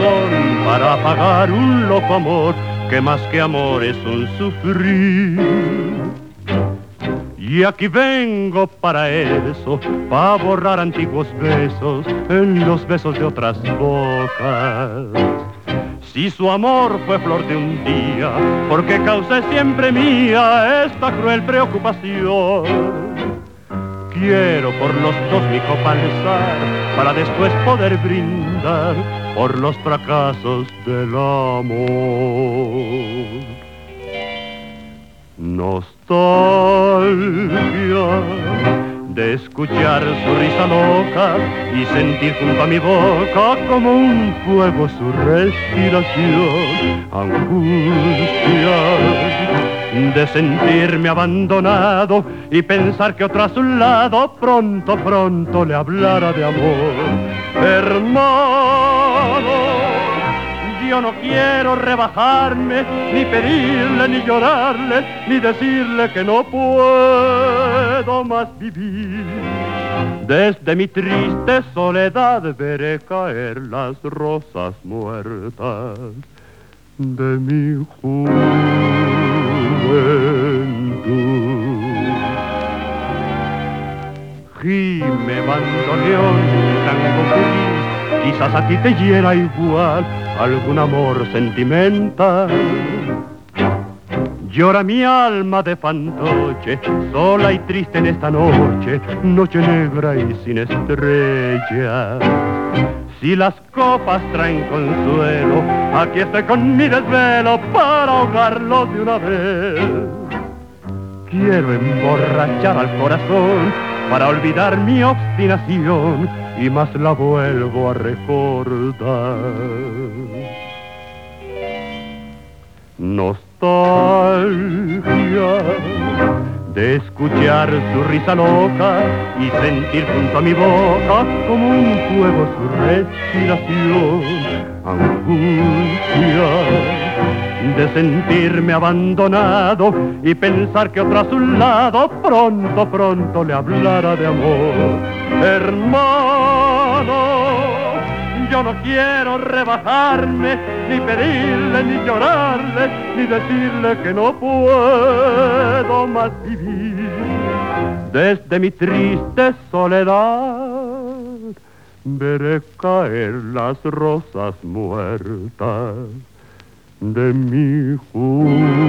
razón para apagar un loco amor que más que amor es un sufrir. Y aquí vengo para eso, para borrar antiguos besos en los besos de otras bocas. Si su amor fue flor de un día, porque causé siempre mía esta cruel preocupación. Quiero por los dos mi copa alzar, para después poder brindar por los fracasos del amor. Nostalgia de escuchar su risa loca y sentir junto a mi boca como un fuego su respiración. Angustia de sentirme abandonado y pensar que otro a su lado pronto, pronto le hablara de amor. Hermano, yo no quiero rebajarme, ni pedirle, ni llorarle, ni decirle que no puedo más vivir. Desde mi triste soledad veré caer las rosas muertas de mi juventud. Gime bandoneón, tango feliz, quizás a ti te hiera igual algún amor sentimental. Llora mi alma de fantoche, sola y triste en esta noche, noche negra y sin estrellas. Si las copas traen consuelo, aquí estoy con mi desvelo para ahogarlo de una vez. Quiero emborrachar al corazón para olvidar mi obstinación y más la vuelvo a recordar. Nostalgia de escuchar su risa loca y sentir junto a mi boca como un fuego su respiración. Angustia de sentirme abandonado y pensar que otro a su lado pronto, pronto le hablara de amor. Hermano, yo no quiero rebajarme, ni pedirle, ni llorarle, ni decirle que no puedo más vivir. Desde mi triste soledad veré caer las rosas muertas de mi juventud.